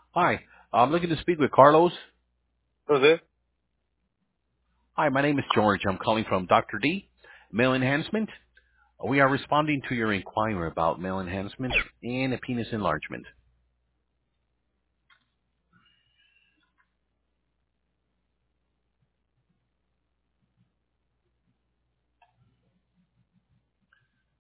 Hi, I'm looking to speak with Carlos. Who's this? Hi, my name is George. I'm calling from Dr. D, Male Enhancement. We are responding to your inquiry about male enhancement and a penis enlargement.